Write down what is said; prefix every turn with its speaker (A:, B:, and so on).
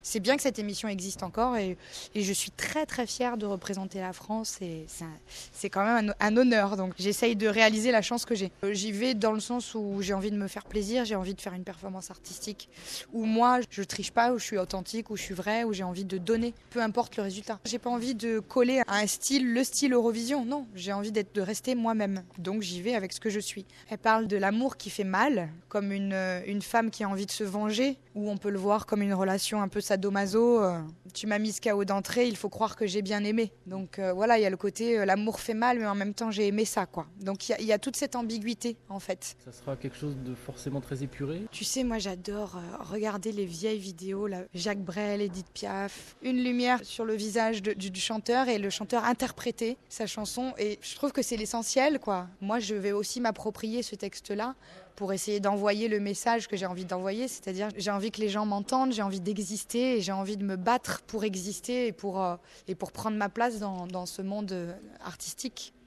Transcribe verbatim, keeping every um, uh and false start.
A: C'est bien que cette émission existe encore et, et je suis très très fière de représenter la France et c'est, un, c'est quand même un, un honneur, donc j'essaye de réaliser la chance que j'ai. J'y vais dans le sens où j'ai envie de me faire plaisir, j'ai envie de faire une performance artistique où moi je triche pas, où je suis authentique, où je suis vraie, où j'ai envie de donner, peu importe le résultat. J'ai pas envie de coller à un style, le style Eurovision, non, j'ai envie d'être, de rester moi-même, donc j'y vais avec ce que je suis. Elle parle de l'amour qui fait mal, comme une, une femme qui a envie de se venger, ou on peut le voir comme une relation un peu sadomaso, euh, tu m'as mis ce K O d'entrée, il faut croire que j'ai bien aimé. Donc euh, voilà, il y a le côté euh, l'amour fait mal, mais en même temps j'ai aimé ça, quoi. Donc il y, y a toute cette ambiguïté en fait.
B: Ça sera quelque chose de forcément très épuré.
A: Tu sais, moi j'adore euh, regarder les vieilles vidéos, là, Jacques Brel, Edith Piaf, une lumière sur le visage de, du, du chanteur et le chanteur interpréter sa chanson. Et je trouve que c'est l'essentiel, quoi. Moi je vais aussi m'approprier ce texte-là pour essayer d'envoyer le message que j'ai envie d'envoyer, c'est-à-dire j'ai envie que les gens m'entendent, j'ai envie d'exister et j'ai envie de me battre pour exister et pour, euh, et pour prendre ma place dans, dans ce monde artistique.